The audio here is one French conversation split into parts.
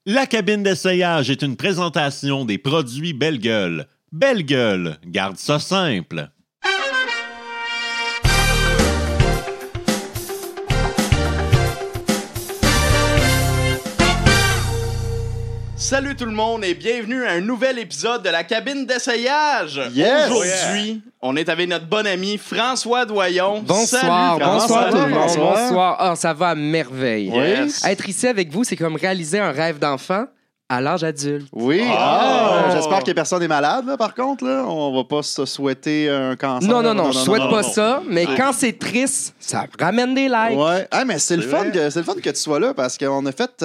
La cabine d'essayage est une présentation des produits Belle Gueule. Belle Gueule, garde ça simple. Salut tout le monde et bienvenue à un nouvel épisode de la cabine d'essayage. Yes! Aujourd'hui, on est avec notre bon ami François Doyon. Bonsoir, Salut, bonsoir tout le monde, François. bonsoir. Ah, ça va à merveille. Yes. Être ici avec vous, c'est comme réaliser un rêve d'enfant à l'âge adulte. Oui. Ah! J'espère que personne n'est malade, là, par contre. Là. On va pas se souhaiter un cancer. Non, je souhaite pas non. ça, mais quand c'est triste, ça ramène des likes. Ouais. Ah, mais c'est le fun vrai. c'est le fun que tu sois là parce qu'on a fait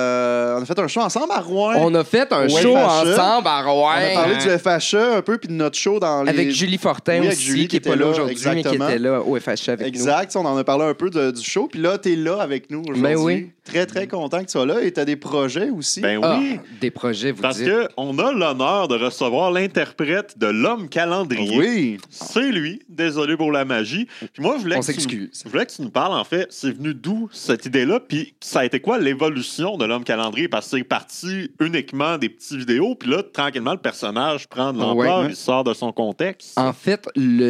un show ensemble à Rouen. On a fait un Ouais, show FHE. ensemble à Rouen. On a parlé du FHE un peu puis de notre show dans les... Avec Julie Fortin Oui, avec aussi, Julie qui est qui pas était là là, aujourd'hui, mais qui exactement. était là au FHE avec Exact. On en a parlé un peu du show. Puis là, t'es là avec nous aujourd'hui. Ben oui. Très, très content que tu sois là. Et t'as des projets aussi. Ben nous. Ah, oui, des projets, vous parce dites. qu'on a l'honneur de recevoir l'interprète de l'homme calendrier. Oui. C'est lui, désolé pour la magie. Puis moi, je voulais On que tu- s'excuse. je voulais que tu nous parles, en fait, c'est venu d'où cette idée-là, puis ça a été quoi l'évolution de l'homme calendrier? Parce que c'est parti uniquement des petites vidéos, puis là, tranquillement, le personnage prend de l'ampleur, Ouais. il sort de son contexte. En fait,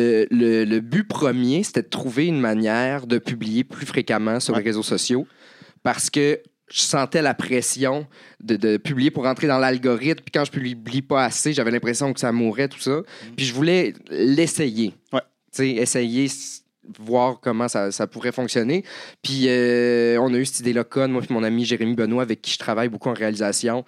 le but premier, c'était de trouver une manière de publier plus fréquemment sur les réseaux sociaux parce que je sentais la pression de publier pour entrer dans l'algorithme. Puis quand je publie pas assez, j'avais l'impression que ça mourait, tout ça. Puis je voulais l'essayer. Ouais. Tu sais, essayer, voir comment ça pourrait fonctionner. Puis on a eu cette idée-là conne, moi et mon ami Jérémy Benoît, avec qui je travaille beaucoup en réalisation.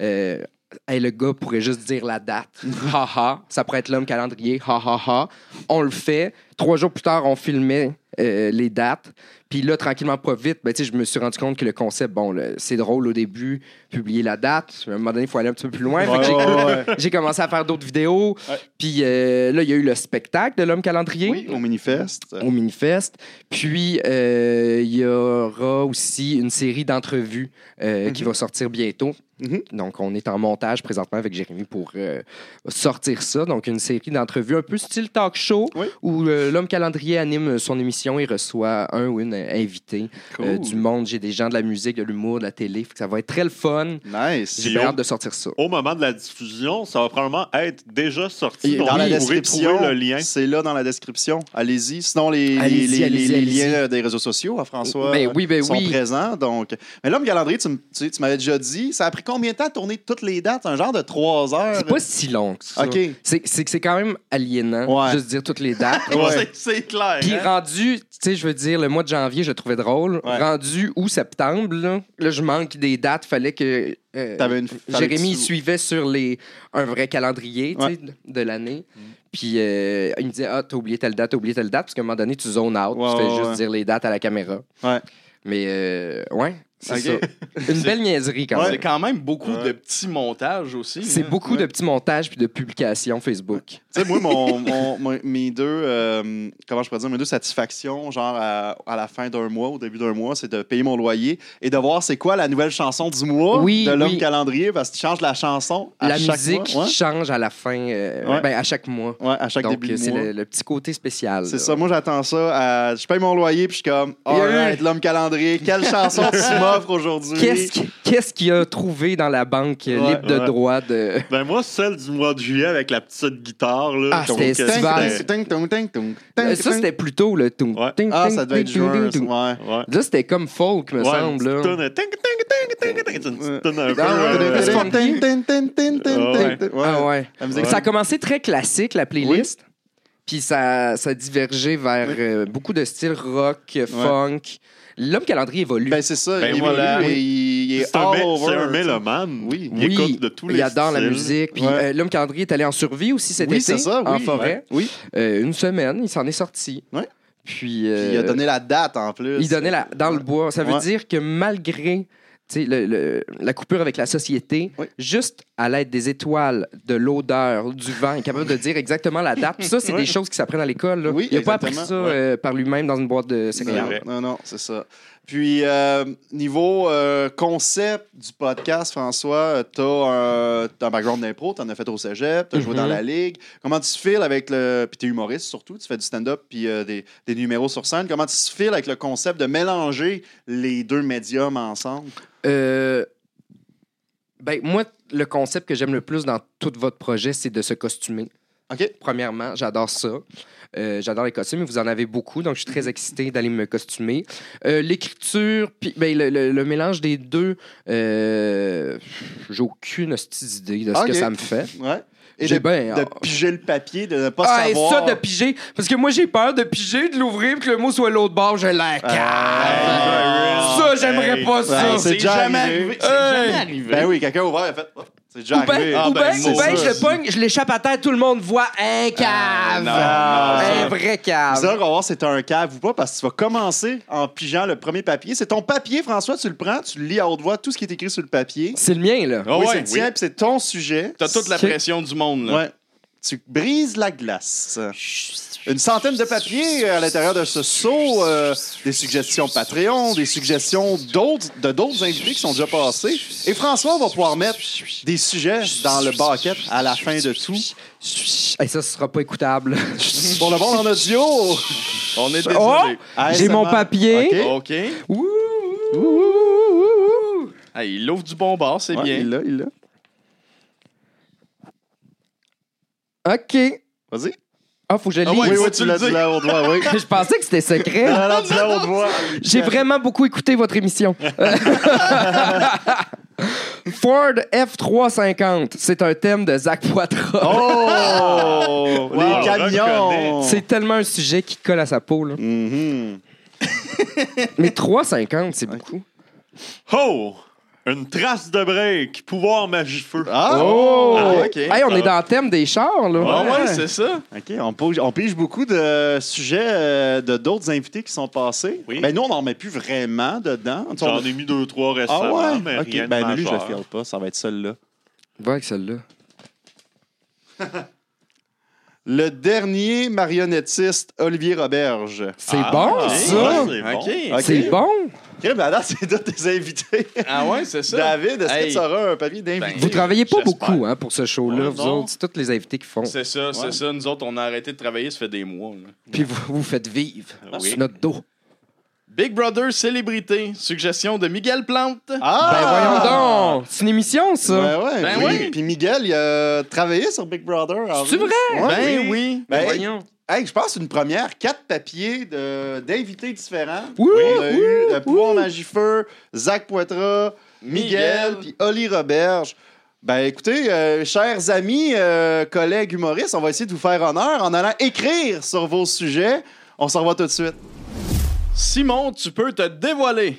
Hey, le gars pourrait juste dire la date. Ha ha. Ça pourrait être l'homme calendrier. Ha ha ha. On le fait. 3 jours plus tard, on filmait les dates. Puis là, tranquillement, pas vite, ben, tu sais, je me suis rendu compte que le concept, bon, c'est drôle au début, publier la date. À un moment donné, il faut aller un petit peu plus loin. Fait que j'ai commencé à faire d'autres vidéos. Ouais. Puis là, il y a eu le spectacle de l'homme calendrier Oui, au Minifest. au Minifest. Puis, il y aura aussi une série d'entrevues qui va sortir bientôt. Mhm. Donc, on est en montage présentement avec Jérémy pour sortir ça. Donc, une série d'entrevues un peu style talk show Oui. où l'homme calendrier anime son émission et reçoit un ou une invité Cool. du monde. J'ai des gens de la musique, de l'humour, de la télé. Fait que ça va être très le fun. Nice. J'ai Puis bien hâte de sortir ça. Au moment de la diffusion, ça va probablement être déjà sorti. Et Donc, Dans la vous pourrez description, trouver le lien. c'est là dans la description. Allez-y. Sinon, les Allez-y. liens des réseaux sociaux à François Ben oui. sont présents. Donc... Mais là, le calendrier, tu m'avais déjà dit, ça a pris combien de temps de tourner toutes les dates? Un genre de 3 heures? C'est pas si long que ça. OK. C'est quand même aliénant, Ouais. juste dire toutes les dates. Ouais. C'est clair. Puis hein? rendu, tu sais, je veux dire, le mois de janvier, je le trouvais drôle. Ouais. Rendu août, septembre, là, je manque des dates. Fallait que Fallait Jérémy que tu- suivait sur un vrai calendrier tu sais, de l'année. Puis il me disait, ah, t'as oublié telle date, parce qu'à un moment donné, tu zones out. Ouais, tu fais ouais, juste ouais. dire les dates à la caméra. Ouais. Mais ouais, c'est Ok. ça. Une belle niaiserie quand C'est même. quand même beaucoup de petits montages aussi. C'est hein. beaucoup de petits montages puis de publications Facebook. Tu sais, moi, mes deux satisfactions, genre à la fin d'un mois, au début d'un mois, c'est de payer mon loyer et de voir c'est quoi la nouvelle chanson du mois Oui, de l'homme oui. calendrier parce que tu changes la change à La chaque musique mois. change à la fin, ben, à chaque mois. Ouais, à chaque Donc, début de c'est mois. le petit côté spécial. C'est là. ça, moi j'attends ça. Je paye mon loyer puis je suis comme, alright, l'homme calendrier, quelle chanson tu m'offres aujourd'hui? Qu'est-ce qu'il a trouvé dans la banque libre de ouais. droit de... Ben moi, celle du mois de juillet avec la petite guitare. Là, Ah, donc, c'était estival. Ça, c'était plutôt le... Ouais. Ah, ça devait être juin. Ouais. Ouais. Là, c'était comme folk, me Ouais, semble. une Là. petite toune, ting, ting, ting, ting, ting, c'est une petite toune un peu, Ah ouais. La musique, Ça a commencé très classique, la playlist. Puis ça a divergé vers beaucoup de styles rock, funk. L'homme calendrier évolue. Ben, c'est ça. Ben il voilà. évolue et il est C'est all c'est over. un mélomane. Oui. Il écoute de tous les il adore la styles. musique. Puis Ouais. l'homme calendrier est allé en survie aussi cet Oui, été, c'est ça. en Oui. forêt. Oui. Une semaine, il s'en est sorti. Ouais. Puis, Puis il a donné la date en plus. il donnait dans le bois. Ça veut Ouais. dire que malgré tu sais, la coupure avec la société, Oui. juste à l'aide des étoiles, de l'odeur, du vent, il est capable de dire exactement la date. Puis ça, c'est Ouais. des choses qui s'apprennent à l'école. Là. Oui, il n'a pas appris exactement. ça par lui-même dans une boîte de céréales. Non, c'est ça. Puis, niveau concept du podcast, François, tu as un background d'impro, tu en as fait au cégep, tu as joué dans la ligue. Comment tu te files avec le. Puis, tu es humoriste surtout, tu fais du stand-up puis des numéros sur scène. Comment tu te files avec le concept de mélanger les deux médiums ensemble? Ben, moi, le concept que j'aime le plus dans tout votre projet, c'est de se costumer. OK. Premièrement, j'adore ça. J'adore les costumes, vous en avez beaucoup, donc je suis très excité d'aller me costumer. L'écriture, puis ben, le mélange des deux, j'ai aucune hostie idée de ce que ça me fait. Ouais. Et J'ai de bien piger le papier, de ne pas Ah, et savoir. ça, de piger. Parce que moi, j'ai peur de piger, de l'ouvrir, puis que le mot soit l'autre bord, j'ai l'air cave. Ça, j'aimerais pas ça. Ouais, c'est déjà jamais arrivé. arrivé. C'est jamais arrivé. Ben oui, quelqu'un a ouvert, il a fait. Oh, c'est déjà Ou arrivé. bien, c'est je ça. le pogne, je l'échappe à terre, tout le monde voit un cave. non, Un vrai C'est là cave. qu'on va voir si c'est un cave ou pas, parce que tu vas commencer en pigeant le premier papier. C'est ton papier, François, tu le prends, tu le lis à haute voix, tout ce qui est écrit sur le papier. C'est le mien, là. Ah oui, ouais, c'est le tien, puis c'est ton sujet. T'as toute la C'est- pression du monde, là. Ouais. Tu brises la glace. Une centaine de papiers à l'intérieur de ce seau, des suggestions Patreon, des suggestions d'autres invités qui sont déjà passés. Et François va pouvoir mettre des sujets dans le bucket à la fin de tout. Hey, ça, ce sera pas écoutable. Pour le monde en audio, On est désolé. Oh! J'ai mon ASMR. papier. OK. OK. Ouh, ouh, ouh. Hey, il ouvre du bon bord, c'est Ouais, bien. il l'a. OK. Vas-y. Ah, faut que je le Ah lise. ouais, Oui, faut oui, que tu tu l'as le dit dis. là à haute voix, oui. Je pensais que c'était secret. Non, non, dis-le à haute voix. J'ai vraiment beaucoup écouté votre émission. Ford F350, c'est un thème de Zach Poitras. Oh! Wow, Les camions! reconnais. C'est tellement un sujet qui colle à sa peau. Là. Mhm. Mais 3,50, c'est beaucoup. Oh! Une trace de break, pouvoir magie-feu. Ah! Oh! OK. Hey, on est dans le thème des chars, là. Ah ouais, Ouais. c'est ça. OK, on pige beaucoup de sujets de d'autres invités qui sont passés. Oui. Ben, nous, on n'en met plus vraiment dedans. J'en ai mis 2-3 Ah récemment, ouais? mais OK. rien de Ben, lui, je le majeur. file pas. Ça va être celle-là. Va avec celle-là. Le dernier marionnettiste, Olivier Roberge. C'est Ah, bon, ok. ça. Ouais, c'est bon. OK. OK. C'est bon. OK, ben là, c'est tous tes invités. Ah ouais, c'est ça. David, est-ce que Hey. tu auras un papier d'invité? Ben, Vous travaillez pas J'espère. beaucoup hein, pour ce show-là, Ouais, vous non. autres. C'est tous les invités qui font. C'est ça, c'est Ouais. ça. Nous autres, on a arrêté de travailler, ça fait des mois. là. Puis vous faites vivre Oui. sur notre dos. Big Brother Célébrité, suggestion de Miguel Plante. Ah! Ben voyons donc! C'est une émission, ça. Ben ouais, Ben oui. oui. Puis Miguel, il a travaillé sur Big Brother. C'est vrai? Ouais. Ben oui. Ben, Voyons. hey, je pense une première, 4 papiers d'invités différents. Oui, On a eu le Pouvoir Magifeu, Zach Poitras, Miguel, Miguel. puis Oli Roberge. Ben écoutez, chers amis, collègues humoristes, on va essayer de vous faire honneur en allant écrire sur vos sujets. On s'en revoit tout de suite. Simon, tu peux te dévoiler.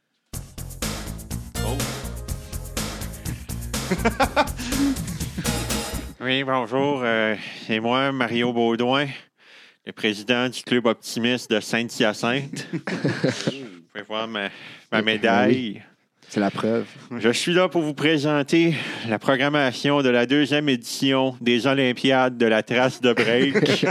Oui, bonjour. C'est moi, Mario Baudouin, le président du Club Optimiste de Sainte-Hyacinthe. Vous pouvez voir ma médaille. C'est la preuve. Je suis là pour vous présenter la programmation de la 2e édition des Olympiades de la trace de break.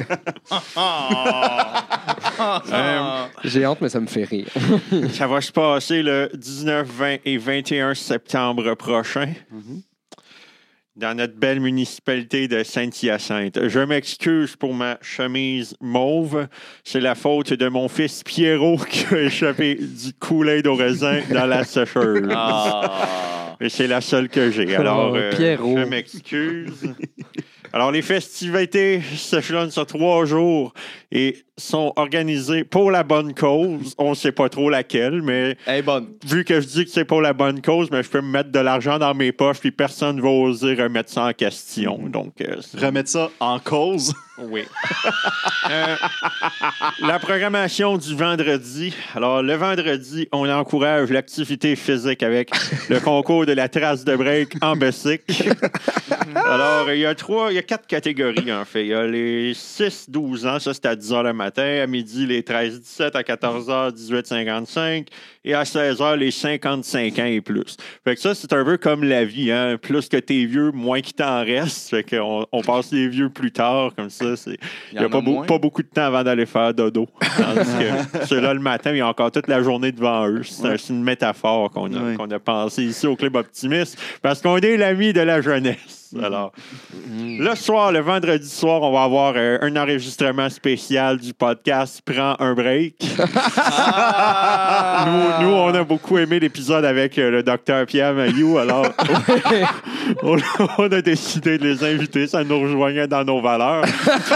J'ai honte, mais ça me fait rire. Ça va se passer le 19, 20 et 21 septembre prochain. Dans notre belle municipalité de Sainte-Hyacinthe. Je m'excuse pour ma chemise mauve. C'est la faute de mon fils Pierrot qui a échappé du Kool-Aid au raisin dans la sécheuse. Et c'est la seule que j'ai. Alors, Pierrot. je m'excuse. Alors, les festivités s'échelonnent sur 3 jours et sont organisées pour la bonne cause. On ne sait pas trop laquelle, mais Elle est bonne. vu que je dis que c'est pour la bonne cause, mais je peux me mettre de l'argent dans mes poches puis personne ne va oser remettre ça en question. Donc, Remettre ça en cause. oui. La programmation du vendredi. Alors, le vendredi, on encourage l'activité physique avec le concours de la trace de break en bicycle. Alors, il y a 4 catégories, en fait. Il y a les 6-12 ans, ça c'est à 10h le matin. À midi, les 13-17, à 14h, 18-55. Et à 16h, les 55 ans et plus. Fait que ça, c'est un peu comme la vie, hein. Plus que t'es vieux, moins qu'il t'en reste. Fait qu'on passe les vieux plus tard, comme ça. Il Il n'y a pas beaucoup de temps avant d'aller faire dodo. Tandis que ceux-là, le matin, ils ont encore toute la journée devant eux. C'est une métaphore qu'on a pensée ici au Club Optimiste, parce qu'on est l'ami de la jeunesse. Alors, le soir, le vendredi soir, on va avoir un enregistrement spécial du podcast Prends un break. Nous, on a beaucoup aimé l'épisode avec le docteur Pierre Mailloux. Alors, on a décidé de les inviter. Ça nous rejoignait dans nos valeurs.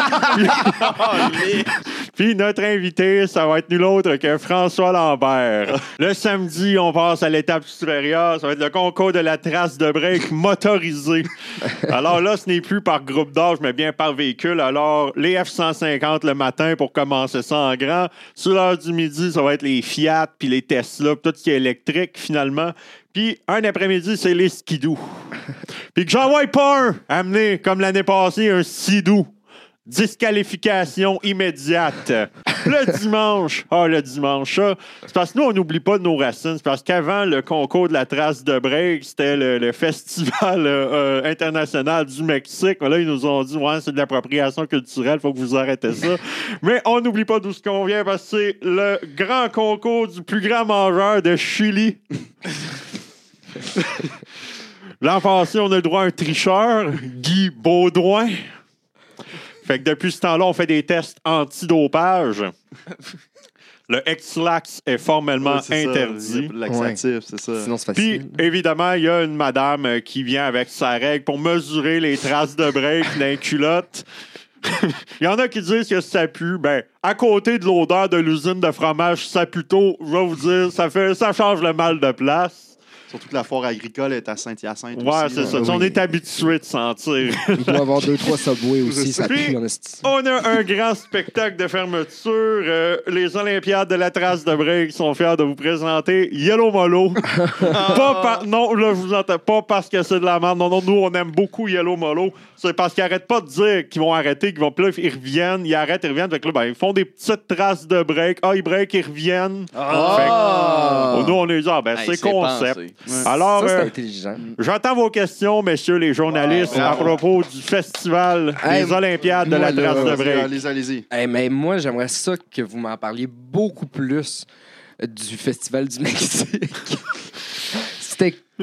Puis notre invité, ça va être nul autre que François Lambert. Le samedi, on passe à l'étape supérieure. Ça va être le concours de la trace de break motorisée. Alors là, ce n'est plus par groupe d'âge, mais bien par véhicule. Alors, les F-150 le matin pour commencer ça en grand. Sur l'heure du midi, ça va être les Fiat, puis les Tesla, puis tout ce qui est électrique, finalement. Puis un après-midi, c'est les skidoo. Puis que j'en vois pas un amener, comme l'année passée, un skidoo. Disqualification immédiate. Le dimanche, ça, c'est parce que nous, on n'oublie pas de nos racines. C'est parce qu'avant le concours de la trace de break, c'était le festival international du Mexique. Là, ils nous ont dit, ouais, c'est de l'appropriation culturelle, faut que vous arrêtez ça. Mais on n'oublie pas d'où ce qu'on vient parce que c'est le grand concours du plus grand mangeur de Chili. L'an passé, on a le droit à un tricheur, Guy Baudouin. Fait que depuis ce temps-là, on fait des tests antidopage. Le X-Lax est formellement interdit. Laxatif, c'est ça. Sinon, c'est facile. Puis, évidemment, il y a une madame qui vient avec sa règle pour mesurer les traces de break d'un culotte. Il y en a qui disent que ça pue. Ben, à côté de l'odeur de l'usine de fromage Saputo, je vais vous dire, ça change le mal de place. Surtout que la foire agricole est à Saint-Hyacinthe Ouais, aussi. c'est ça. Oui. On est habitué de sentir. Il doit y avoir 2-3 Subway aussi, ça Puis, pue en esti. on a un grand spectacle de fermeture. Les Olympiades de la trace de break sont fiers de vous présenter Yellow Molo. Non, là, je vous entends pas parce que c'est de la merde. Non, nous, on aime beaucoup Yellow Molo. C'est parce qu'ils arrêtent pas de dire qu'ils vont arrêter, qu'ils vont. Puis là, ils reviennent, ils arrêtent, ils reviennent. Fait que là, ils font des petites traces de break. Ils break, ils reviennent. Fait que, nous, on est dit, c'est concept. Alors, Ça, c'est intelligent. j'entends vos questions, messieurs les journalistes, à propos du festival des Olympiades de la moi, trace de là, break. Allez-y. Mais moi, j'aimerais ça que vous m'en parliez beaucoup plus du Festival du Mexique. C'était... Je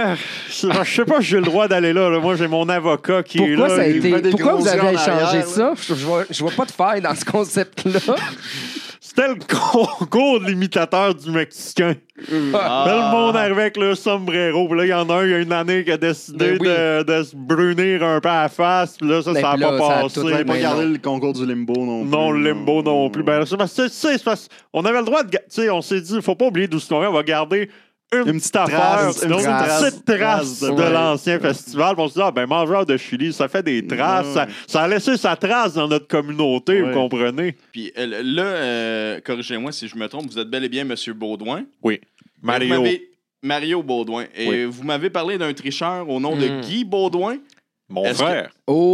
sais pas si j'ai le droit d'aller là. Moi, j'ai mon avocat qui est là. Pourquoi ça a il été... fait des Pourquoi gros vous avez yeux en échangé arrière, ça? Je vois pas de faille dans ce concept-là. C'était le concours de l'imitateur du Mexicain. Là, le monde arrivait avec le sombrero. Puis là, il y en a un, il y a une année qui a décidé de se brunir un peu à la face. Puis là, ça n'a pas passé. Vous n'avez pas gardé le concours du limbo non plus. Non, le limbo non plus. Ben, c'est parce qu'on avait le droit de... Tu sais, on s'est dit, il faut pas oublier d'où ce qu'on vient. On va garder une petite affaire, une petite trace de Ouais. l'ancien festival. Puis on se dit, mangeur de Chili, ça fait des traces. Ouais. Ça a laissé sa trace dans notre communauté, Ouais. vous comprenez? Puis là, corrigez-moi si je me trompe, vous êtes bel et bien M. Baudouin. Oui. Mario. Mario Baudouin. Et Oui. vous m'avez parlé d'un tricheur au nom de Guy Baudouin. Mon Est-ce frère.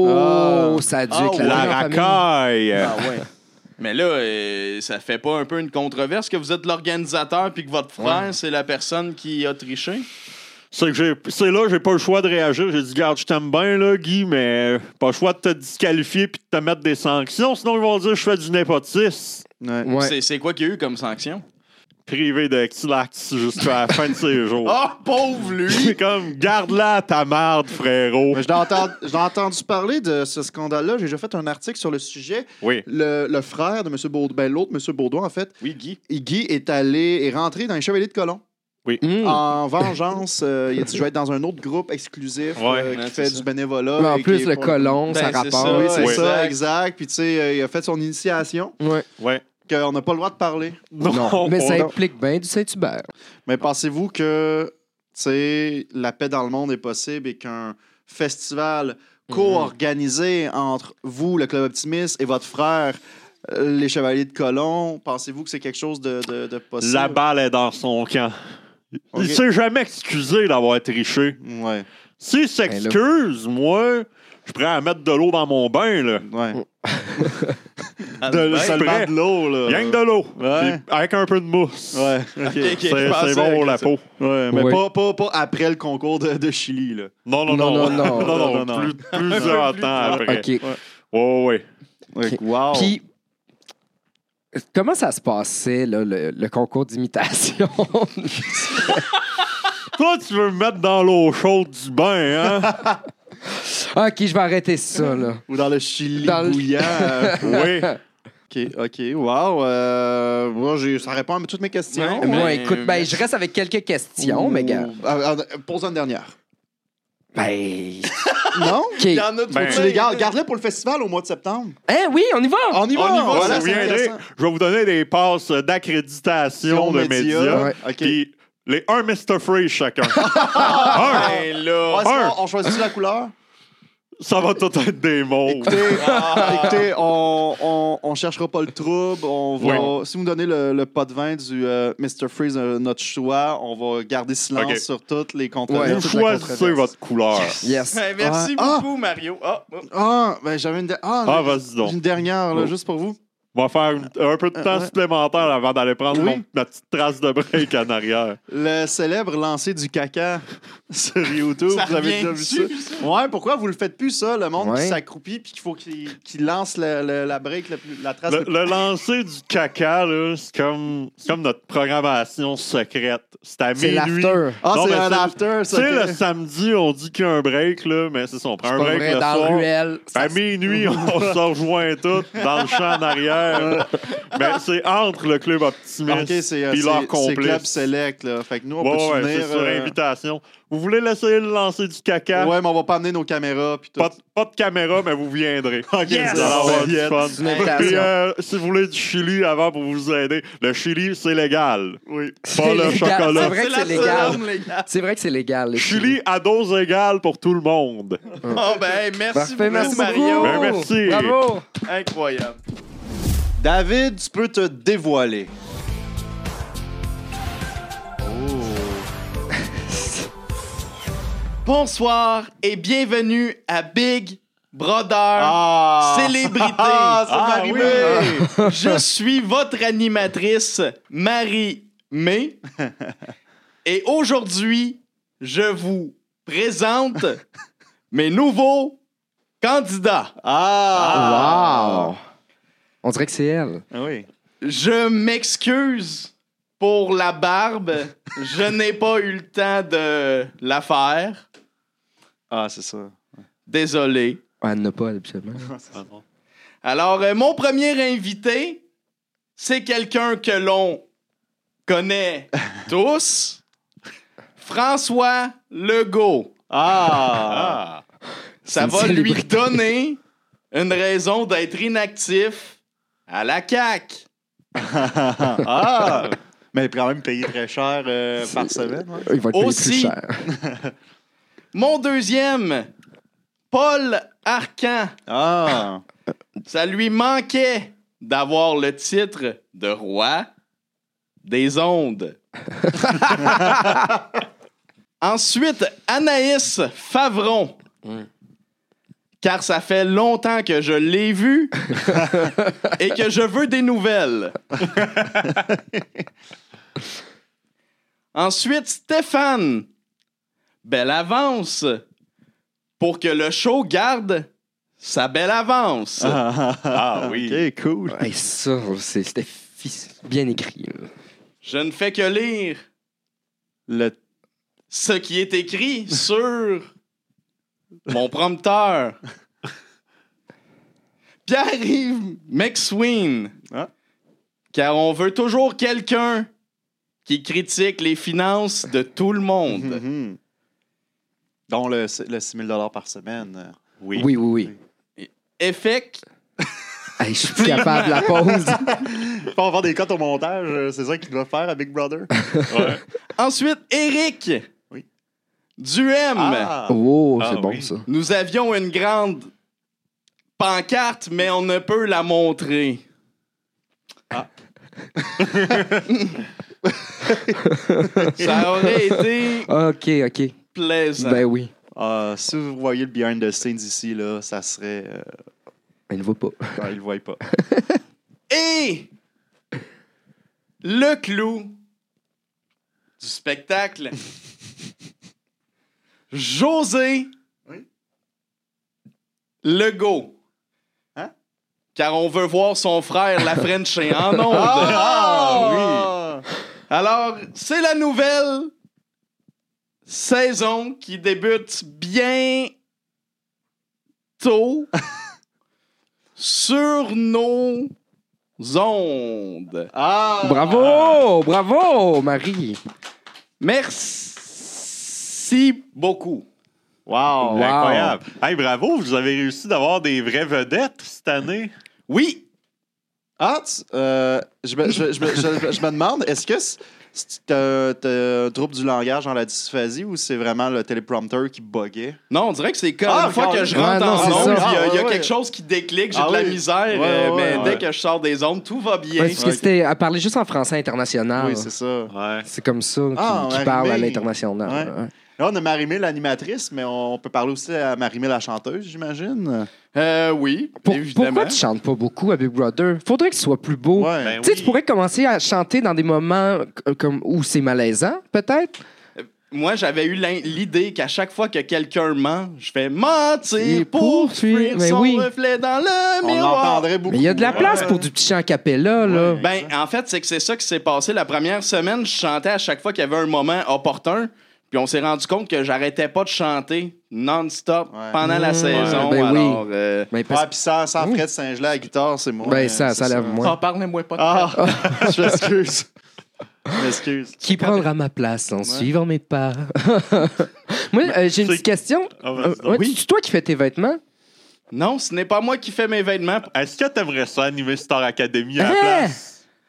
Ça a dû Ah, éclater La en famille. racaille. Ouais. Mais là, ça fait pas un peu une controverse que vous êtes l'organisateur puis que votre frère, c'est la personne qui a triché? C'est là, j'ai pas le choix de réagir. J'ai dit, garde, je t'aime bien, là, Guy, mais pas le choix de te disqualifier puis de te mettre des sanctions. Sinon, ils vont dire que je fais du népotisme. Ouais. Ouais. C'est quoi qu'il y a eu comme sanction? Privé de X-Lax jusqu'à la fin de ses jours. Oh, pauvre lui! C'est comme, garde-la ta marde, frérot. Mais j'ai entendu parler de ce scandale-là. J'ai déjà fait un article sur le sujet. Oui. Le frère de M. Baudouin, l'autre M. Baudouin, en fait, Oui, Guy. Guy est rentré dans les Chevaliers de Colomb. Mm. En vengeance, il a dit je vais être dans un autre groupe exclusif Ouais. qui Ouais, fait c'est du ça. bénévolat. Mais en et plus, qui est le pas- colon, ça Ben, c'est rapporte. ça. Oui, c'est Ouais. ça, exact. Puis tu sais, il a fait son initiation, Ouais. Ouais. qu'on n'a pas le droit de parler. Non, mais ça on- implique bien du Saint-Hubert. Mais pensez-vous que tu sais, la paix dans le monde est possible et qu'un festival co-organisé entre vous, le Club Optimiste, et votre frère, les Chevaliers de Colomb, pensez-vous que c'est quelque chose de possible? La balle est dans son camp. Ok. Il s'est jamais excusé d'avoir triché. Ouais, S'il s'excuse, moi, je pourrais à mettre de l'eau dans mon bain, là. ouais. De- Seulement prêt. de l'eau, là. Rien que de l'eau. Ouais. Puis avec un peu de mousse. Ouais, ok. C'est bon pour la peau. Ouais, mais Oui. pas après le concours de Chili, là. Non, non, Non, non. non, non. Plusieurs temps après. OK. Ouais. OK. Wow. Puis, comment ça se passait, là, le concours d'imitation? Toi, tu veux me mettre dans l'eau chaude du bain, hein? OK, je vais arrêter ça, là. Ou dans le Chili Dans le- bouillant. Oui. OK. Wow. Moi, ça répond à toutes mes questions. Ouais, Moi, mais- écoute, ben, je reste avec quelques questions, mais gars. Pose-en une dernière. Ben. Non? OK. Il y en a Ben, Tu les garde-les pour le festival au mois de septembre. Hein, oui, on y va. On y va. On y va, Voilà, vous c'est viendrez. intéressant. Je vais vous donner des passes d'accréditation de médias. Ouais. OK. Puis les 1 Mr. Freeze chacun. Un. Ben là. Ouais, sinon, Un. on choisit la couleur. Ça va tout être des mots. Écoutez, on cherchera pas le trouble. On va, si vous me donnez le pot de vin du Mr. Freeze, notre choix, on va garder silence OK. sur toutes les Ouais. controverses. Vous toute la choisissez controverse. votre couleur. Yes. Ben, merci Ouais. beaucoup, Mario. Ben j'avais une, Vas-y donc. une dernière, là, Oh. juste pour vous. On va faire un peu de temps Ouais. supplémentaire avant d'aller prendre Oui. ma petite trace de break en arrière. Le célèbre lancer du caca sur YouTube. Ça Vous avez déjà vu ça? revient-tu, ça? Ouais, pourquoi vous le faites plus, ça? Le monde qui Ouais. s'accroupit puis qu'il faut qu'il lance la break, la trace. Le lancer du caca, là, c'est comme notre programmation secrète. C'est à C'est minuit. l'after. Ah, Non, c'est mais un c'est- after, Tu ça. sais, ok. le samedi, on dit qu'il y a un break, là, mais c'est ça, on prend un Pas break vrai, le dans soir. la ruelle. À minuit, on se rejoint tous dans le champ en arrière. Mais c'est entre le club optimiste Ok, c'est et leur c'est complice. Club Select, là. Fait que nous, on Ouais, peut ouais, venir. c'est sur invitation. Vous voulez laisser le lancer du caca? Ouais, mais on va pas amener nos caméras puis tout. Pas de caméra, mais vous viendrez. Yes! Vous allez avoir du Yes! fun. une invitation. Puis, si vous voulez du chili avant pour vous aider, le chili, c'est légal. Oui. Pas le légal. chocolat. C'est vrai que la c'est légal. somme, les gars. C'est vrai que c'est légal. le Chili à dose égale pour tout le monde. Oh, ben, merci Parfait, beaucoup, merci Mario. beaucoup. Ben, merci. Bravo. Incroyable. David, tu peux te dévoiler. Bonsoir et bienvenue à Big Brother Célébrité. Ah, ça m'est oui. arrivé! Je suis votre animatrice, Marie-Mé. Et aujourd'hui, je vous présente mes nouveaux candidats. Wow. On dirait que c'est elle. Ah oui. Je m'excuse pour la barbe. Je n'ai pas eu le temps de la faire. Ah, c'est ça. Désolé. Ouais, elle n'a pas, absolument. Alors, mon premier invité, c'est quelqu'un que l'on connaît tous. François Legault. Ah! Ça une va lui célébrité. donner une raison d'être inactif à la CAQ. Ah! Mais quand même payé très cher par semaine. Ouais. Il va être payé Aussi. plus cher. Mon deuxième, Paul Arcan. Ah! Ça lui manquait d'avoir le titre de roi des ondes. Ensuite, Anaïs Favron. Car ça fait longtemps que je l'ai vu et que je veux des nouvelles. Ensuite, Stéphane. Belle avance pour que le show garde sa belle avance. Ah oui. OK, cool. Ouais, ça, c'était bien écrit. là. Je ne fais que lire Le... ce qui est écrit sur mon prompteur. Pierre-Yves McSween. Ah. Car on veut toujours quelqu'un qui critique les finances de tout le monde. Mhm. Dont le 6 000 par semaine. Oui. Oui, oui, oui. Effect. Hey, je suis plus capable de la pause. Faut avoir des cotes au montage, c'est ça qu'il doit faire à Big Brother. Ouais. Ensuite, Eric. Oui. Duhem. Ah! Oh, Ah, c'est bon, oui. ça. Nous avions une grande pancarte, mais on ne peut la montrer. Ça aurait été OK, OK. plaisant. Ben oui. Si vous voyez le behind the scenes ici, là, ça serait... Elle ne voit pas. ils le voient pas. Et le clou du spectacle, José Oui. Legault. Hein? Car on veut voir son frère, la Frenchie, en ondes. Ah! Alors, c'est la nouvelle saison qui débute bien bientôt sur nos ondes. Ah! Bravo, Marie. Merci beaucoup. Wow! Wow. Incroyable. Hey, bravo, vous avez réussi d'avoir des vraies vedettes cette année. Oui, Ah, je me demande, est-ce que t'as un trouble du langage dans la dysphasie ou c'est vraiment le téléprompteur qui buguait? non, on dirait que c'est comme Ah, une fois que je rentre ouais, non, en c'est ondes, ça. il y a Ouais. quelque chose qui déclic, j'ai Ah de la oui. misère, Ouais, mais ouais. dès que je sors des ondes, tout va bien. Ouais, parce que elle parlait juste en français international. Oui, c'est ça. Ouais. C'est comme ça Ah, qui parle à Marie-Mé. l'international. Ouais. Ouais. Là, on a Marie-Mé, l'animatrice, mais on peut parler aussi à Marie-Mé, la chanteuse, j'imagine. Oui, Pourquoi évidemment. tu chantes pas beaucoup à Big Brother? Faudrait que tu sois plus beau. Ouais. Ben Tu sais, oui. tu pourrais commencer à chanter dans des moments comme où c'est malaisant, peut-être. Moi, j'avais eu l'idée qu'à chaque fois que quelqu'un ment, je fais mentir Et pour pour fuir. fuir Mais son oui. reflet dans le On miroir. l'entendrait beaucoup. Mais il y a de la place Ouais. pour du petit chant a cappella, là. Ouais. Ben, en fait, c'est que c'est ça qui s'est passé. La première semaine, je chantais à chaque fois qu'il y avait un moment opportun. Puis on s'est rendu compte que j'arrêtais pas de chanter non-stop Ouais. pendant la saison. Ben oui. Alors, Mais parce- Ouais, puis sans Fred Saint-Gelais à la guitare, c'est moi. Ben, ça c'est lève moins. parlez-moi pas de Ah, je m'excuse. Je m'excuse. Qui prendra ma place en suivant mes pas? Moi, j'ai une petite question. Ah, vas-y donc. C'est toi qui fais tes vêtements? Non, ce n'est pas moi qui fais mes vêtements. Est-ce que t'aimerais ça animer Star Academy à la Hein? place?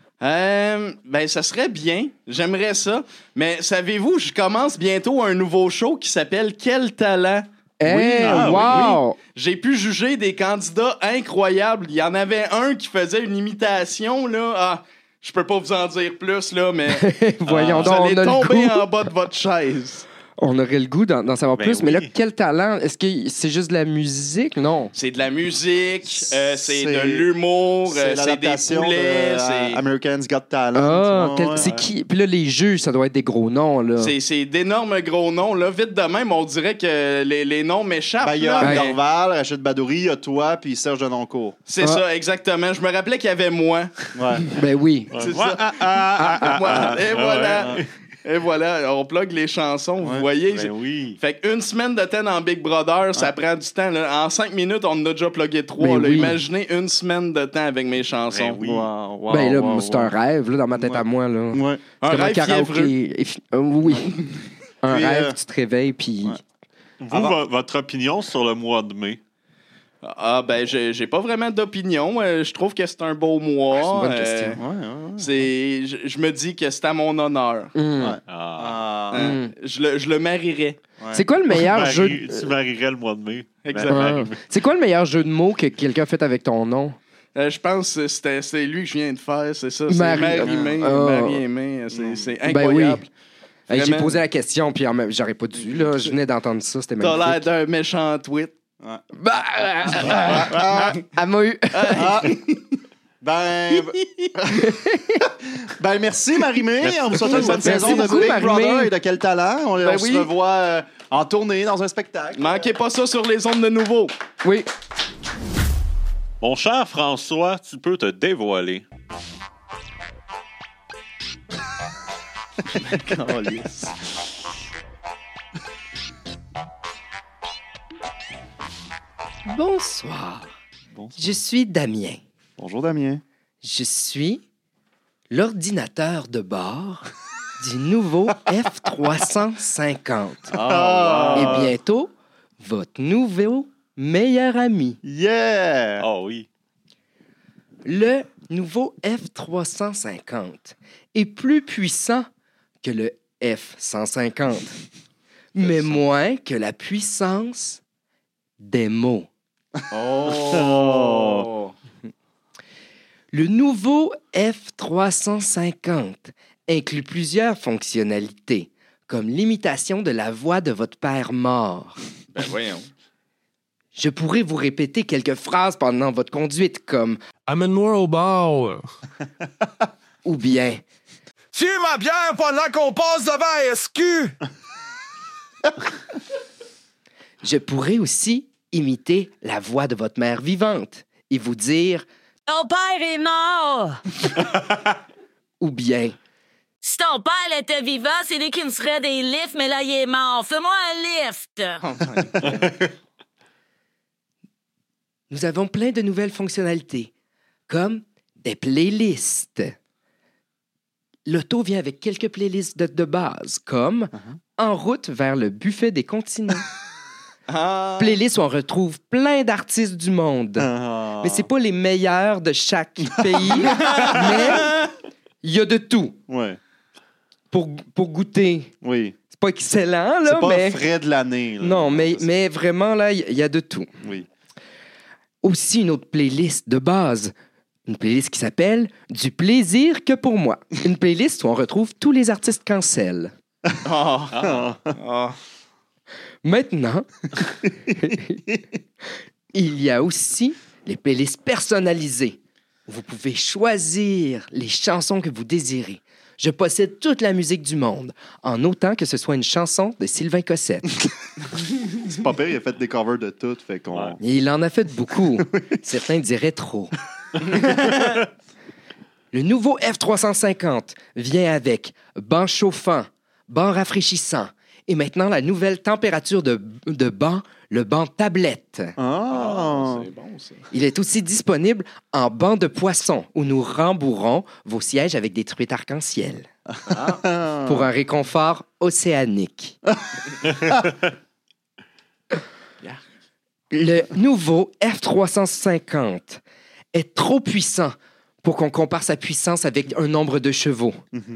Ben, ça serait bien. J'aimerais ça. Mais savez-vous, je commence bientôt un nouveau show qui s'appelle Quel talent? Hey, ah, wow! J'ai pu juger des candidats incroyables. Il y en avait un qui faisait une imitation, là. Ah, je peux pas vous en dire plus, là, mais Voyons vous donc, allez on a le tomber goût. en bas de votre chaise. On aurait le goût d'en savoir Ben plus, mais là, oui. quel talent? Est-ce que c'est juste de la musique? Non. C'est de la musique, c'est C'est- de l'humour, C'est c'est des l'adaptation poulets, de c'est... American's Got Talent. Ah, tu vois, ouais. c'est qui? Puis là, les juges, ça doit être des gros noms, là. C'est d'énormes gros noms. Là. Vite de même, on dirait que les noms m'échappent. Ben, il y a là, Anne mais Dorval, Rachid Badouri, il y a toi, puis Serge Denoncourt. c'est Ah. ça, exactement. Je me rappelais qu'il y avait moi. Ouais. Ben oui. C'est Ouais, ça. ah, Et voilà. ouais. Et voilà, on plug les chansons, vous voyez. Ben oui. Fait qu'une semaine de temps dans Big Brother, ça prend du temps. Là. En 5 minutes, on en a déjà plugué 3. Ben là. oui. Imaginez une semaine de temps avec mes chansons. Ben oui. Wow, wow, Ben là, wow, c'est wow. un rêve, là, dans ma tête Ouais. à moi, là. Ouais. Un C'est comme rêve fiévreux. Oui. Un Puis, rêve, tu te réveilles, puis... Vous, Avant- votre opinion sur le mois de mai? Ah, ben, j'ai pas vraiment d'opinion. Je trouve que c'est un beau mois. C'est une bonne question. Ouais, ouais. Je me dis que c'est à mon honneur. Hmm. Ouais. Ah. Ah. Je le marierais. Ouais. C'est quoi le meilleur jeu... Tu marierais le mois de mai. Exactement. Ah. C'est quoi le meilleur jeu de mots que quelqu'un a fait avec ton nom? Je pense que c'est lui que je viens de faire, c'est ça. C'est Marie- Marie-Aimée. Ah. Marie-Aimée, c'est Ben incroyable. oui. Hey, j'ai Vraiment. posé la question, puis j'aurais pas dû, là. Je venais d'entendre ça, c'était T'as l'air magnifique. d'un méchant tweet. Bah, elle m'a eu. Ah. Ben, ben merci Marie-Mé. On vous souhaite une bonne Merci saison de beaucoup, Big Marie-Mé. Brother et de quel talent. On Ben se oui. revoit en tournée dans un spectacle. Manquez pas ça sur les ondes de nouveau. Oui. Mon cher François, tu peux te dévoiler. Calisse. Bonsoir. Bonsoir. Je suis Damien. Bonjour Damien. Je suis l'ordinateur de bord du nouveau F350. Ah. Et bientôt, votre nouveau meilleur ami. Yeah! Ah oui. Le nouveau F350 est plus puissant que le F150, mais moins que la puissance des mots. Oh! Le nouveau F350 inclut plusieurs fonctionnalités, comme l'imitation de la voix de votre père mort. Ben voyons. Je pourrais vous répéter quelques phrases pendant votre conduite, comme Amène-moi au bar. ou bien Tiens ma bière pendant qu'on passe devant SQ. je pourrais aussi imiter la voix de votre mère vivante et vous dire Ton père est mort! ou bien Si ton père était vivant, c'est lui qui me serait des lifts, mais là, il est mort. Fais-moi un lift! nous avons plein de nouvelles fonctionnalités, comme des playlists. L'auto vient avec quelques playlists de base, comme En route vers le buffet des continents. Playlists où on retrouve plein d'artistes du monde. Mais c'est pas les meilleurs de chaque pays, mais il y a de tout Ouais. pour goûter. Oui. C'est pas excellent, là, C'est pas mais... frais de l'année. là. Non, mais vraiment, là, il y a de tout. Oui. Aussi une autre playlist de base. Une playlist qui s'appelle « Du plaisir que pour moi ». Une playlist où on retrouve tous les artistes cancel. Maintenant, il y a aussi les playlists personnalisées. Vous pouvez choisir les chansons que vous désirez. Je possède toute la musique du monde, en autant que ce soit une chanson de Sylvain Cossette. C'est pas pire, il a fait des covers de tout. Fait qu'on... Ouais. Et il en a fait beaucoup. Certains diraient trop. Le nouveau F350 vient avec banc chauffant, banc rafraîchissant et maintenant la nouvelle température de banc, le banc tablette. C'est bon, ça. Il est aussi disponible en banc de poisson où nous rembourrons vos sièges avec des truites arc-en-ciel pour un réconfort océanique. Le nouveau F350 est trop puissant pour qu'on compare sa puissance avec un nombre de chevaux.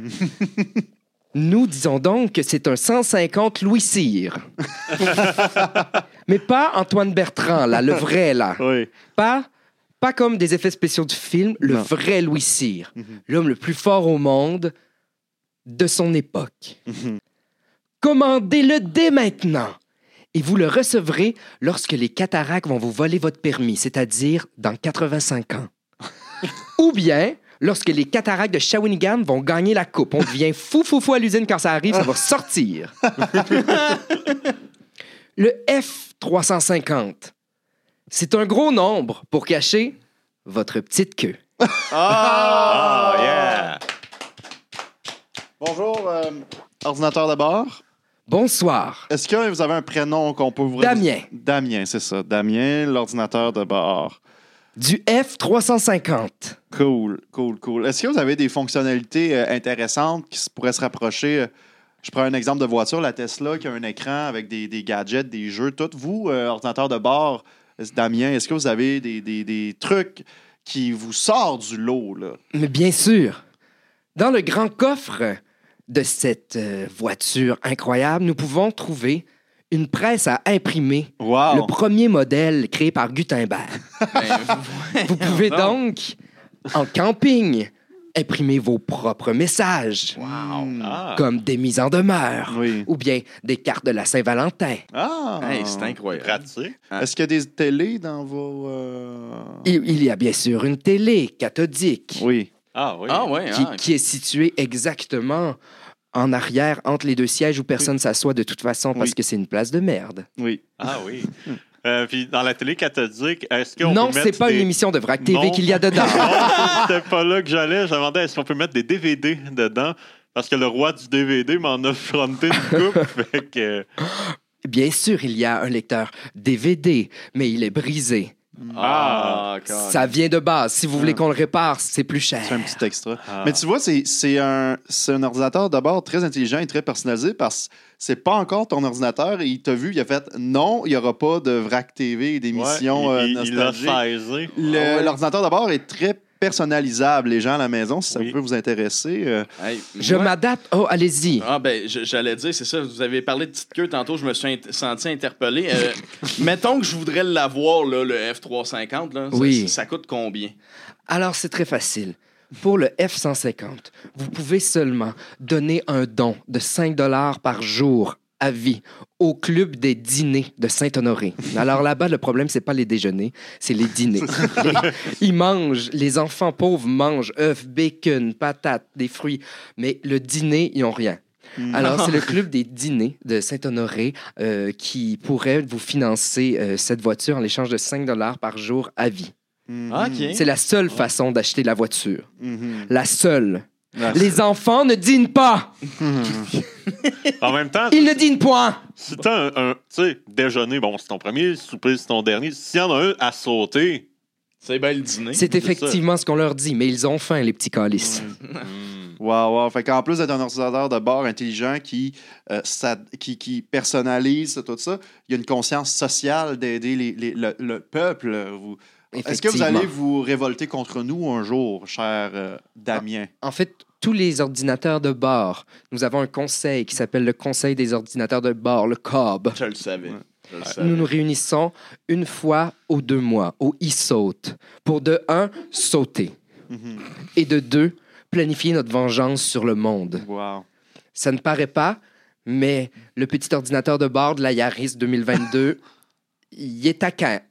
Nous disons donc que c'est un 150 Louis Cyr. Mais pas Antoine Bertrand, là, le vrai, là. Oui. Pas comme des effets spéciaux du film, le Non. vrai Louis Cyr. L'homme le plus fort au monde de son époque. Commandez-le dès maintenant. Et vous le recevrez lorsque les cataractes vont vous voler votre permis, c'est-à-dire dans 85 ans. Ou bien lorsque les cataractes de Shawinigan vont gagner la coupe. On devient fou à l'usine quand ça arrive, ça va sortir. Le F350, c'est un gros nombre pour cacher votre petite queue. Ah, yeah! Bonjour, ordinateur de bord. Bonsoir. Est-ce que vous avez un prénom qu'on peut vous... Damien. Damien, c'est ça. Damien, l'ordinateur de bord. Du F350. Cool. Est-ce que vous avez des fonctionnalités intéressantes qui pourraient se rapprocher? Je prends un exemple de voiture, la Tesla, qui a un écran avec des gadgets, des jeux, tout. Vous, ordinateur de bord, Damien, est-ce que vous avez des trucs qui vous sortent du lot, là? Mais bien sûr. Dans le grand coffre de cette voiture incroyable, nous pouvons trouver une presse à imprimer. Wow! Le premier modèle créé par Gutenberg. Vous pouvez donc, en camping, imprimer vos propres messages, Ah. comme des mises en demeure, Oui. ou bien des cartes de la Saint-Valentin. Ah! Hey, c'est incroyable. Pratique. Est-ce qu'il y a des télés dans vos... Il y a bien sûr une télé cathodique Oui. Ah oui. Ah ouais, qui est située exactement en arrière, entre les deux sièges où personne s'assoit de toute façon parce Oui. que c'est une place de merde. Oui. Ah oui. Puis dans la télé cathodique, est-ce qu'on Non, peut mettre c'est pas des... une émission de Vrac TV Non. qu'il y a dedans. Non, c'était pas là que j'allais. Je demandais est-ce qu'on peut mettre des DVD dedans? Parce que le roi du DVD m'en a fronté une coupe. Fait que... Bien sûr, il y a un lecteur DVD, mais il est brisé. Ça vient de base. Si vous voulez qu'on le répare, c'est plus cher. C'est un petit extra. Ah. Mais tu vois, c'est un ordinateur d'abord très intelligent et très personnalisé parce que c'est pas encore ton ordinateur et il t'a vu, il a fait non, il n'y aura pas de Vrac TV et d'émissions Ouais, il l'a nostalgiques. saisi. L'ordinateur d'abord est très personnalisable, les gens à la maison, si ça Oui. peut vous intéresser. Je m'adapte. Oh, allez-y. Ah, ben, j'allais dire, c'est ça. Vous avez parlé de petite queue tantôt, je me suis senti interpellé. Mettons que je voudrais l'avoir, là, le F350. Là, Oui. ça coûte combien? Alors, c'est très facile. Pour le F150, vous pouvez seulement donner un don de 5 $ par jour à vie au club des dîners de Saint-Honoré. Alors là-bas, le problème, c'est pas les déjeuners, c'est les dîners. Ils mangent, les enfants pauvres mangent œufs, bacon, patates, des fruits, mais le dîner, ils n'ont rien. Alors, c'est le club des dîners de Saint-Honoré qui pourrait vous financer cette voiture en l'échange de 5 $ par jour à vie. OK. C'est la seule façon d'acheter la voiture. La seule. Les enfants ne dînent pas. En même temps, Ils ne dînent point. si t'as un tu sais, déjeuner, bon, c'est ton premier, souper, c'est ton dernier. S'il y en a un à sauter, C'est bien le dîner. C'est effectivement ce qu'on leur dit, mais ils ont faim, les petits calices. Wow. Fait qu'en plus d'être un ordinateur de bord intelligent qui personnalise tout ça, il y a une conscience sociale d'aider le peuple. Est-ce que vous allez vous révolter contre nous un jour, cher Damien? En fait, tous les ordinateurs de bord, nous avons un conseil qui s'appelle le Conseil des ordinateurs de bord, le COB. Je le savais. Je le savais. Nous nous réunissons une fois aux 2 mois, au e-saute, pour de 1, sauter, et de 2, planifier notre vengeance sur le monde. Wow. Ça ne paraît pas, mais le petit ordinateur de bord de la Yaris 2022, il est taquin.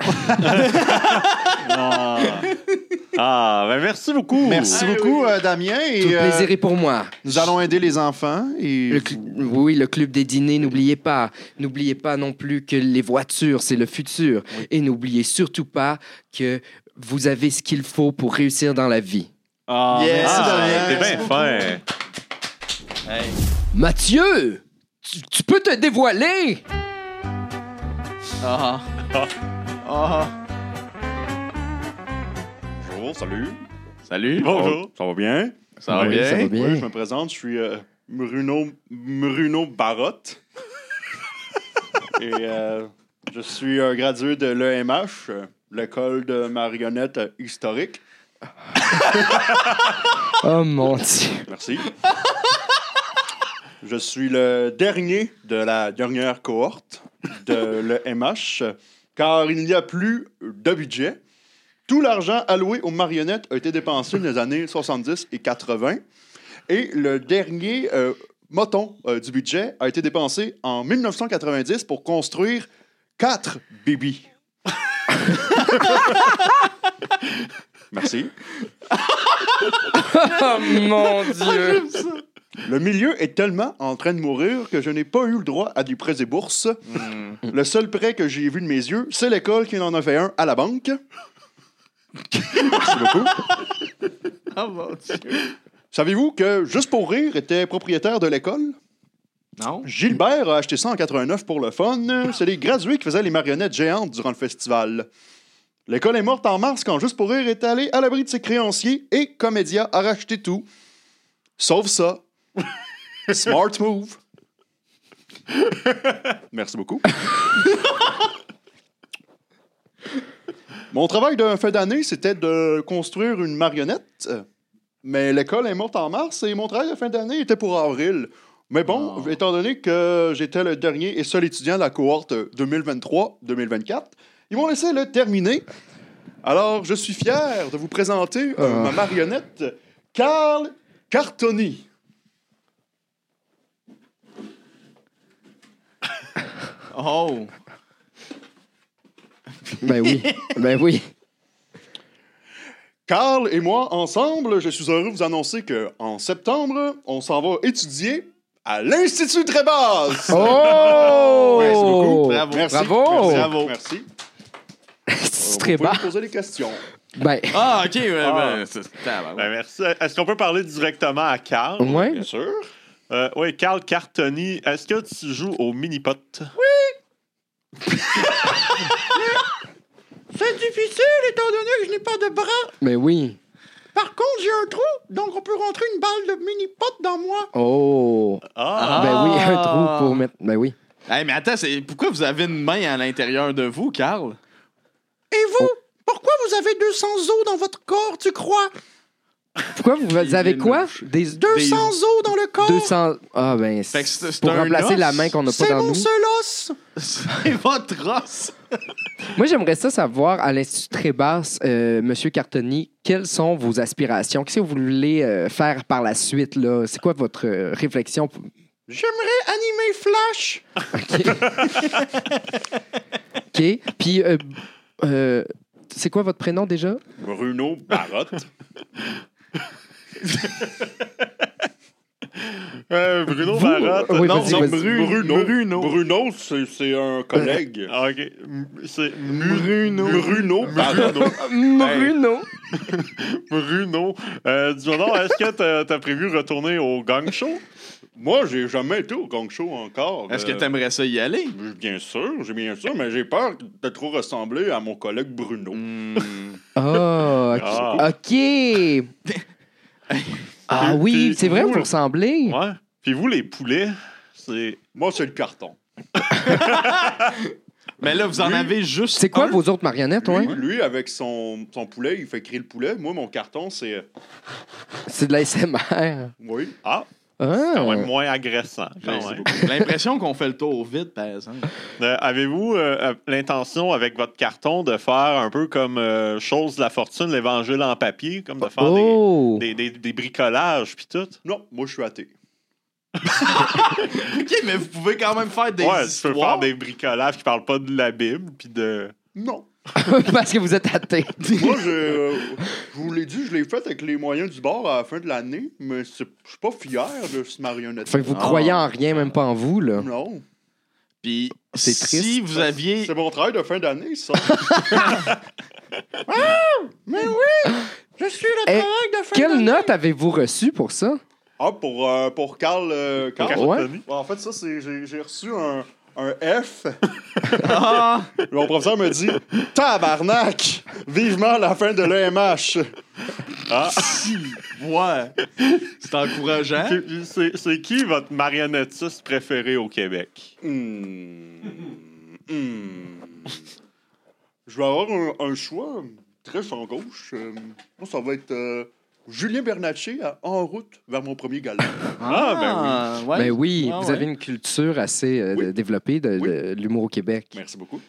Ben merci beaucoup. Merci beaucoup, Damien. Et, Tout le plaisir est pour moi. nous allons aider les enfants. Et Oui, le club des dîners, n'oubliez pas. N'oubliez pas non plus que les voitures, c'est le futur. Et n'oubliez surtout pas que vous avez ce qu'il faut pour réussir dans la vie. Yes, merci, Damien. T'es bien Merci fin. Hey. Mathieu, tu peux te dévoiler. Ah. Ah. Bonjour, salut. Salut. Bonjour. Ça va bien? Ça va Oui, bien? ça va bien. Oui, je me présente, je suis Bruno Barotte. Et je suis un gradué de l'EMH, l'école de marionnettes historique. Oh mon Dieu. Merci. Je suis le dernier de la dernière cohorte de l'EMH, car il n'y a plus de budget. Tout l'argent alloué aux marionnettes a été dépensé dans les années 70 et 80. Et le dernier moton du budget a été dépensé en 1990 pour construire 4 bébés. Merci. Oh mon Dieu. Le milieu est tellement en train de mourir que je n'ai pas eu le droit à des prêts et bourses. Le seul prêt que j'ai vu de mes yeux, c'est l'école qui en a fait un à la banque. Merci beaucoup. Oh mon Dieu. Savez-vous que Juste pour rire était propriétaire de l'école? Non? Gilbert a acheté ça en 89 pour le fun. C'est les gradués qui faisaient les marionnettes géantes durant le festival. L'école est morte en mars quand Juste pour rire est allé à l'abri de ses créanciers et Comédia a racheté tout. Sauf ça. Smart move. Merci beaucoup. Mon travail de fin d'année, c'était de construire une marionnette. Mais l'école est morte en mars et mon travail de fin d'année était pour avril. Mais bon, étant donné que j'étais le dernier et seul étudiant de la cohorte 2023-2024, ils m'ont laissé le terminer. Alors, je suis fier de vous présenter ma marionnette, Carl Cartoni. Oh! Ben oui, ben oui. Carl et moi, ensemble, je suis heureux de vous annoncer qu'en septembre, on s'en va étudier à l'Institut Trébas. Oh! Merci beaucoup. Bravo. Merci. Bravo. Merci. Bravo. Merci. C'est Vous très pouvez bas. me poser des questions. Ben, Ah, OK. Ah. Tabarouette. Ben, merci. Est-ce qu'on peut parler directement à Carl? ouais. Bien sûr. Oui, Carl Cartoni, est-ce que tu joues au mini-pot? C'est difficile étant donné que je n'ai pas de bras. Ben oui. Par contre, j'ai un trou, donc on peut rentrer une balle de mini-pot dans moi. Oh. Ah! Ben oui, un trou pour mettre. Ben oui. Hey, mais attends, pourquoi vous avez une main à l'intérieur de vous, Carl? Et vous? Pourquoi vous avez 200 os dans votre corps, tu crois? Pourquoi vous avez quoi? Des 200 os dans le corps. 200. Ah, ben, Fait que c'est pour un remplacer os. la main qu'on n'a pas C'est dans mon nous. seul os. C'est votre os. Moi, j'aimerais ça savoir, à l'Institut Trébas, Monsieur Cartoni, quelles sont vos aspirations? Qu'est-ce que vous voulez faire par la suite, là? C'est quoi votre réflexion? J'aimerais animer Flash. OK. Puis, c'est quoi votre prénom déjà? Bruno Barotte. Bruno Marotte. Oui, non, vas-y, non, vas-y. Bruno. Bruno, c'est un collègue. Ah, OK. C'est Bruno. Bruno. Bruno. Dis-moi donc, est-ce que t'as prévu retourner au gang show? Moi, j'ai jamais été au gang show encore. Est-ce que t'aimerais ça y aller? Bien sûr, mais j'ai peur de trop ressembler à mon collègue Bruno. Ah, OK. Ah oui, Puis c'est vrai, vous, vous ressemblez. Ouais. Puis vous, les poulets, c'est... Moi, c'est le carton. Mais là, vous en avez juste. C'est quoi un? vos autres marionnettes, ouais? Lui, avec son poulet, il fait crier le poulet. Moi, mon carton, c'est... C'est de la SMR. Oui. Ah, Ah. quand même moins agressant. Quand Merci même. beaucoup. J'ai l'impression qu'on fait le tour vite, par exemple. Avez-vous l'intention, avec votre carton, de faire un peu comme Chose de la fortune, l'évangile en papier, comme de faire Oh! des bricolages puis tout? Non, moi, je suis athée. OK, mais vous pouvez quand même faire des Ouais, tu histoires. peux faire des bricolages qui parlent pas de la Bible puis de... Non. Parce que vous êtes athée. Moi, je vous l'ai dit, je l'ai fait avec les moyens du bord à la fin de l'année, mais je suis pas fier de ce marionnette. Fait que vous croyez en rien, même pas en vous, là. Non. Puis C'est si triste. vous aviez... C'est mon travail de fin d'année, ça. Je suis le Eh, travail de fin Quelle d'année. note avez-vous reçue pour ça? Ah, pour Carl. Carl? Ouais. Bon, en fait, ça, c'est j'ai reçu un F. Ah! Mon professeur me dit tabarnak! Vivement la fin de l'EMH. Ah! Ouais. C'est encourageant. C'est qui votre marionnettiste préféré au Québec? Je vais avoir un choix très champ gauche. Moi, ça va être Julien Bernatchez En route vers mon premier gala. Ah, ouais. Ben oui, Ah, vous ouais. avez une culture assez Oui. développée de Oui. l'humour au Québec. Merci beaucoup.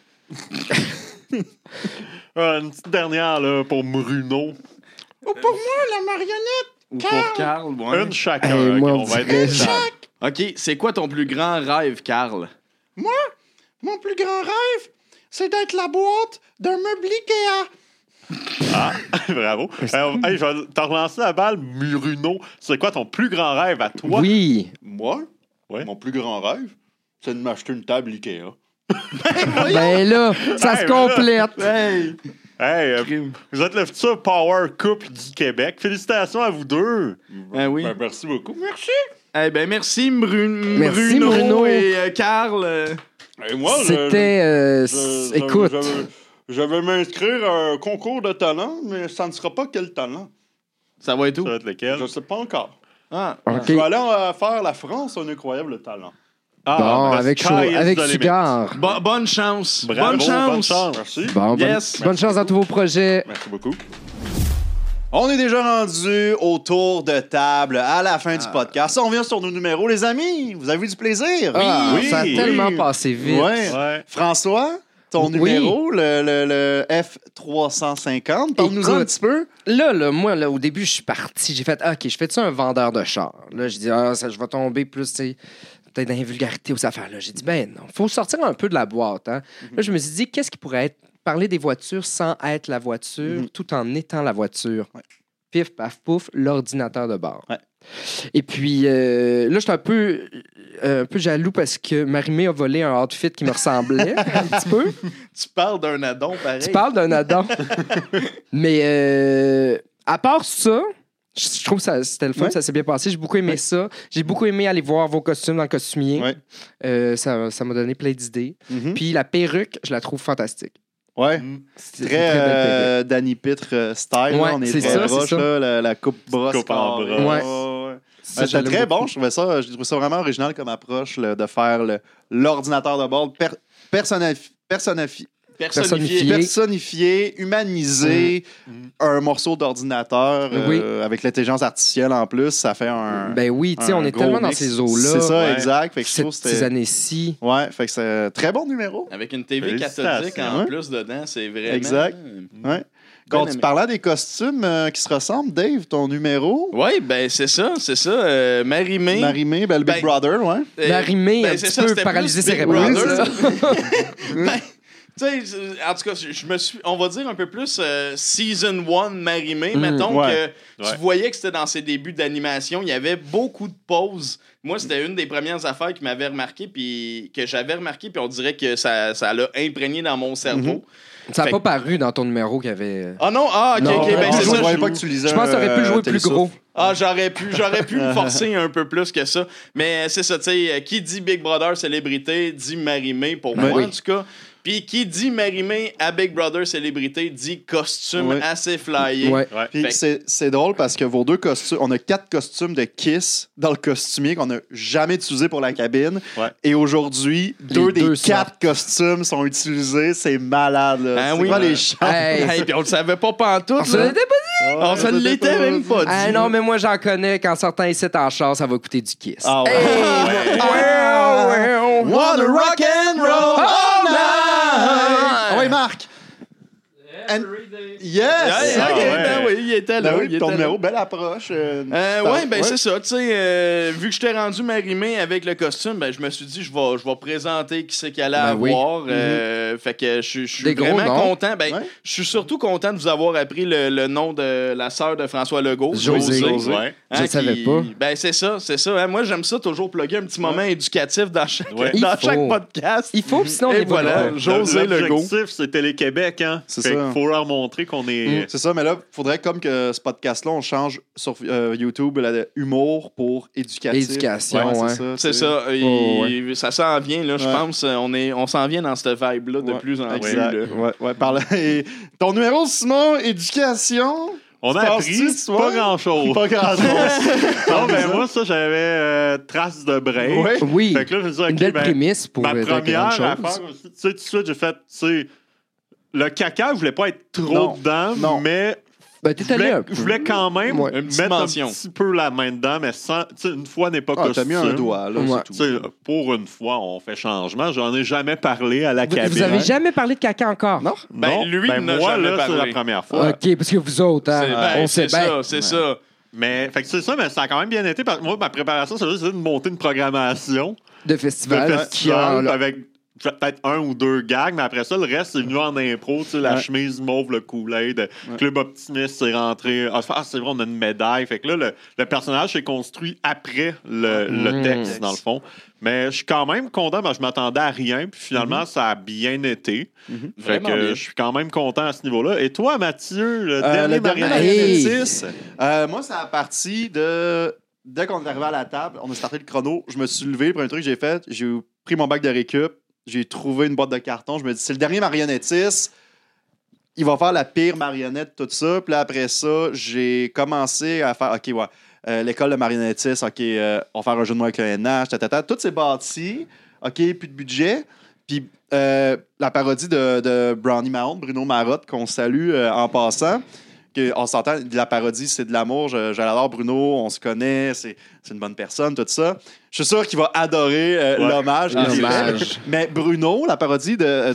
Une petite dernière là, pour Bruno. Oh, pour moi, la marionnette! Ou pour Carl, ouais. Une chacun. Hey, moi, ok, on on va dirait- être stable. OK, c'est quoi ton plus grand rêve, Carl? Mon plus grand rêve, c'est d'être la boîte d'un meuble Ikea. Ah, bravo. Hey, je vais te relancer la balle, Bruno. C'est quoi ton plus grand rêve à toi? Oui. Moi, Ouais. mon plus grand rêve, c'est de m'acheter une table Ikea. Ben là, ça Hey, se complète. Hey! Hey, vous êtes le futur power couple du Québec. Félicitations à vous deux. Ah oui. Ben, merci beaucoup. Merci. Eh ben merci, Merci, Bruno, Bruno. et Carl. Et moi, C'était... écoute, je vais m'inscrire à un concours de talent, mais ça ne sera pas quel talent. Ça va être où? Ça va être lequel? Je ne sais pas encore. Ah. OK. Je vais aller faire la France, un incroyable talent. Ah, Bon, the avec, sky is avec the limit. Sugar. Bonne chance. Bravo, bonne chance. bonne chance. Merci. Bon, Yes. bonne chance dans tous vos projets. Merci beaucoup. On est déjà rendu au tour de table à la fin du podcast. On revient sur nos numéros, les amis. Vous avez eu du plaisir? Ah, oui, ça a oui. tellement passé vite. Ouais. Ouais. François, ton Oui. numéro, le F350, parle-nous-en un Écoute. petit peu. Là, moi, au début, je suis parti. J'ai fait, OK, je fais-tu un vendeur de char? Là, je dis, je vais tomber plus, tu sais, peut-être dans les vulgarités aux affaires. Là, j'ai dit, ben non, faut sortir un peu de la boîte. Hein? Là, je me suis dit, qu'est-ce qui pourrait être parler des voitures sans être la voiture, tout en étant la voiture? Ouais. Pif, paf, pouf, l'ordinateur de bord. Ouais. Et puis, là, j'étais un peu jaloux parce que Marie-Mé a volé un outfit qui me ressemblait un petit peu. Tu parles d'un addon pareil. Tu parles d'un addon. Mais à part ça, je trouve que c'était le fun, Ouais. ça s'est bien passé. J'ai beaucoup aimé ça. J'ai beaucoup aimé aller voir vos costumes dans le costumier. Ouais. Ça m'a donné plein d'idées. Mhm. Puis la perruque, je la trouve fantastique. Ouais. C'est Très, une très belle perruque. Danny Pitre style. Ouais, là. On est c'est très ça, proche, c'est ça. là, la coupe brosse. Coupe en carrée. bras. Ouais. Ça, C'était j'aime très beaucoup. bon. Je trouvais ça vraiment original comme approche là, de faire l'ordinateur de bord Personnifié. personnifié, humanisé, un morceau d'ordinateur Oui. avec l'intelligence artificielle en plus. Ça fait un. Ben oui, tu sais, un on est gros tellement dans mix. ces eaux-là. C'est ça, Ouais. exact. Fait que je trouve que Ces c'était. années-ci. Ouais, fait que c'est un très bon numéro. Avec une TV Félicitations. cathodique en Ouais. plus dedans, c'est vraiment... Exact. Ouais. Quand tu aimé. parlais des costumes qui se ressemblent, Dave, ton numéro. Oui, ben c'est ça. Marie-Mé. Marie-Mé, ben, le Big Ben, Brother, ouais. Euh, Marie-Mé, un c'est petit ça, peu c'était paralysée plus Big cérébrale. Brother. ça. Ben, tu Tu sais, en tout cas, je me suis, on va dire un peu plus season 1 Marie-Mé, mettons ouais. que tu voyais que c'était dans ses débuts d'animation, il y avait beaucoup de pauses. Moi, c'était une des premières affaires qui m'avait remarqué, puis que j'avais remarqué, puis on dirait que ça l'a imprégné dans mon cerveau. Ça n'a Fait pas paru dans ton numéro qu'il y avait. Ah non, ok, Non, ben c'est Je ça. voyais pas que tu lisais. Je pense que t'aurais pu le jouer plus Télésouffle. gros. Ah, j'aurais pu me forcer un peu plus que ça. Mais c'est ça, tu sais, qui dit Big Brother célébrité dit Marie-Mé pour moi, oui. en tout cas. Puis qui dit Marie-Mé à Big Brother célébrité dit costume Oui. assez flyé. Ouais. Puis c'est drôle parce que vos deux costumes, on a 4 costumes de Kiss dans le costumier qu'on n'a jamais utilisé pour la cabine. Ouais. Et aujourd'hui, Les deux deux des 4 costumes sont utilisés. C'est malade. Là. Ah c'est oui. quoi les chances? Hey, Hey, puis on le savait pas pantoute. on se là. l'était pas dit. On se l'était même pas dit. Ah non, mais moi, j'en connais. Qu'en sortant ici en char, ça va coûter du kiss. Ah ouais. Wanna rock and roll all night. Ah ouais, Marc! Yes! Ouais, ok, ouais. ben oui, il était là. Ben oui, il ton était numéro, là. belle approche. Ouais, ben c'est ça. Tu sais, vu que je t'ai rendu Marie-Mé avec le costume, ben je me suis dit, je vais présenter qui c'est qu'il allait Ben oui. avoir. Fait que je suis Des gros vraiment noms. content. Ben, Ouais. je suis surtout content de vous avoir appris le nom de la sœur de François Legault. José. Ouais. Je le savais pas. Ben c'est ça. Hein. Moi, j'aime ça toujours plugger un petit moment éducatif dans chaque, Ouais. Il dans faut. chaque podcast. Il faut, puis sinon, on Et est pas voilà, drôle. José Legault. L'objectif, c'est Télé-Québec, hein? C'est Fait ça. qu'il faut leur montrer qu'on est... C'est ça, mais là, il faudrait comme que ce podcast-là, on change sur YouTube humour pour éducatif. Éducation, ouais. C'est ça. Ça s'en vient, là, je Ouais. pense. On s'en vient dans cette vibe-là de plus en plus. Exact. là. Ouais, par là. Et ton numéro, Simon, éducation. On Tu a penses-tu, appris tu vois? pas grand-chose. Pas grand-chose. Non, ben moi, ça, j'avais trace de break. Ouais. Oui. Fait que là, je me dis, Une OK, belle ben, prémisse pour ma de première grandes choses. affaire aussi, tu sais, tout de suite, j'ai fait, tu sais, le caca, je voulais pas être trop Non. dedans, Non. mais Ben, t'es je allé voulais, un peu. je voulais quand même Ouais. Une petite mettre mention. un petit peu la main dedans, mais sans, tu sais, une fois n'est pas Ah, costume. t'as mis un doigt, là, Ouais. c'est Tu tout. sais, pour une fois, on fait changement. J'en ai jamais parlé à la Vous, cabine. vous avez jamais parlé de caca encore? Non? Ben, lui, il n'a moi, jamais là, c'est parlé. la première fois. OK, parce que vous autres, hein, on sait c'est bien. ça, c'est ça. Mais, fait que c'est ça, mais ça a quand même bien été. Parce que moi, ma préparation, c'est juste de monter une programmation De de festival. festival avec peut-être 1 ou 2 gags, mais après ça, le reste, c'est venu en impro. Tu sais, la chemise mauve, le Kool-Aid, Club Optimiste, c'est rentré. Ah, c'est vrai, on a une médaille. Fait que là, le personnage s'est construit après le texte, dans le fond. Mais je suis quand même content, parce que je m'attendais à rien, puis finalement, ça a bien été. Fait Vraiment que bien. je suis quand même content à ce niveau-là. Et toi, Mathieu, le dernier Le dernier marionnette? marionnettiste, moi, c'est à partir de... Dès qu'on est arrivé à la table, on a starté le chrono, je me suis levé, le premier truc que j'ai fait, j'ai pris mon bac de récup, j'ai trouvé une boîte de carton, je me dis, c'est le dernier marionnettiste, il va faire la pire marionnette, tout ça. Puis là, après ça, j'ai commencé à faire, OK, ouais, l'école de marionnettiste, OK, on va faire un jeu de mots avec le NH, tout s'est bâti, OK, plus de budget. Puis la parodie de Brownie Mahon, Bruno Marotte, qu'on salue en passant, on s'entend, la parodie, c'est de l'amour. Je l'adore, Bruno, on se connaît, c'est une bonne personne, tout ça. Je suis sûr qu'il va adorer l'hommage. que j'ai L'hommage. fait. Mais Bruno, la parodie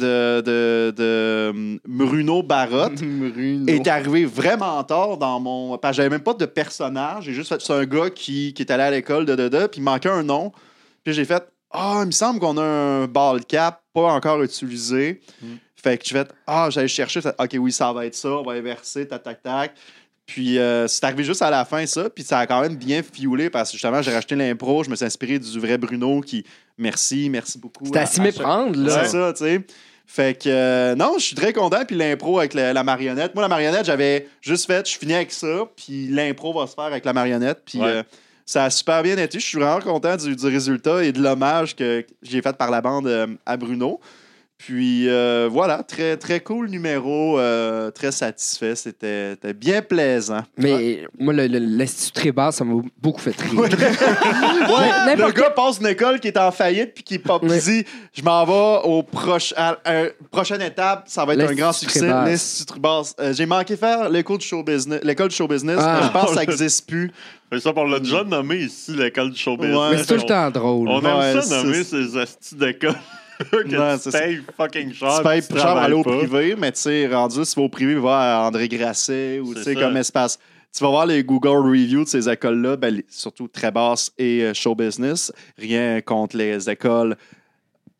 de Bruno Barotte, est arrivé vraiment tard dans mon... Parce que j'avais même pas de personnage. J'ai juste fait... C'est un gars qui est allé à l'école, puis il manquait un nom. Puis j'ai fait... Ah, il me semble qu'on a un ball cap pas encore utilisé. Fait que je fait, j'allais chercher, OK, oui, ça va être ça, on va inverser, tac. Puis c'est arrivé juste à la fin, ça, puis ça a quand même bien fioulé parce que justement, j'ai racheté l'impro, je me suis inspiré du vrai Bruno qui, merci beaucoup. C'est à s'y méprendre, là. C'est ça, tu sais. Fait que, non, je suis très content, puis l'impro avec la marionnette. Moi, la marionnette, j'avais juste fait, je finis avec ça, puis l'impro va se faire avec la marionnette, puis ça a super bien été. Je suis vraiment content du résultat et de l'hommage que j'ai fait par la bande à Bruno. Puis voilà, très, très cool numéro, très satisfait. C'était bien plaisant. Mais moi, l'Institut Trébas, ça m'a beaucoup fait rire. Le N'importe gars passe une école qui est en faillite puis qui pop, Ouais. dit je m'en vais prochaine étape, ça va être un L'Institut grand succès. Trébas. L'Institut Trébas. J'ai manqué faire l'école du show business, Ah. mais je pense que ça n'existe plus. Fait ça, on l'a déjà nommé ici, l'école du show business. Ouais. Mais c'est tout le temps drôle. On aime Ouais, ça nommer c'est- ces astis d'école que Ouais, tu c'est ça. payes fucking cher. Tu payes puis plus cher pour aller au travailles pas. privé, mais tu sais, rendu, si tu vas au privé, va à André Grasset ou C'est tu sais, ça. comme espace. Tu vas voir les Google Reviews de ces écoles-là, surtout très basses et show business. Rien contre les écoles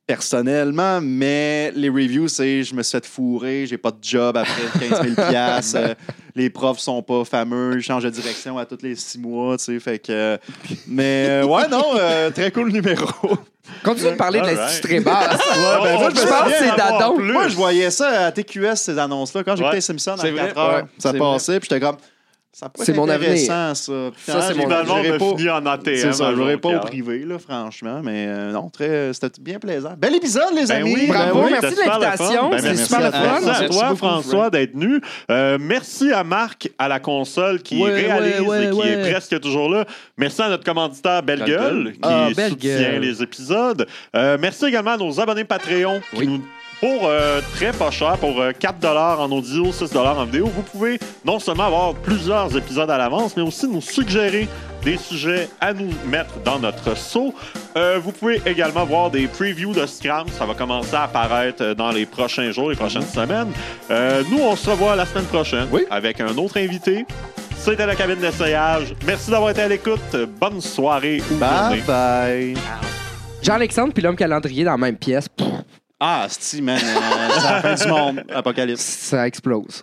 personnellement, mais les reviews, c'est je me suis fait fourrer, j'ai pas de job après 15 000 $, les profs sont pas fameux, ils changent de direction à tous les 6 mois, tu sais, fait que... Mais ouais, non, très cool numéro. Continue de parler de Alright. l'Institut Trébert. moi, je pense que c'est Dadon. Moi, je voyais ça à TQS, ces annonces-là, quand j'écoutais Ouais. Simpson à C'est 4 vrai, heures, ouais, ça c'est passait, puis j'étais comme... Ça pourrait C'est être mon avenir. intéressant, ça. Ça, c'est mon Finalement, on J'irai a pas- fini en ATM. C'est ça, à je n'aurais pas au Jonquière. privé, là, franchement, mais non, c'était bien plaisant. Bel épisode, les Ben amis! oui, Bravo, ben oui, merci de c'était super le l'invitation. fun. Ben, C'était merci super le à fun. toi. Merci à Merci toi, beaucoup, François, d'être venu. Merci à Marc à la console qui Ouais, réalise ouais, et qui ouais. est presque toujours là. Merci à notre commanditaire Belle Belle Gueule Gueule. qui Ah, Belle soutient Gueule. les épisodes. Merci également à nos abonnés Patreon qui Oui. nous pour très pas cher, pour 4 $ en audio, 6 $ en vidéo, vous pouvez non seulement avoir plusieurs épisodes à l'avance, mais aussi nous suggérer des sujets à nous mettre dans notre seau. Vous pouvez également voir des previews de Scram. Ça va commencer à apparaître dans les prochains jours, les prochaines semaines. Nous, on se revoit la semaine prochaine avec un autre invité. C'était la cabine d'essayage. Merci d'avoir été à l'écoute. Bonne soirée ou journée. Bye bye! Jean-Alexandre puis l'homme calendrier dans la même pièce, Ah, c'est man, c'est la fin du monde, apocalypse. ça explose.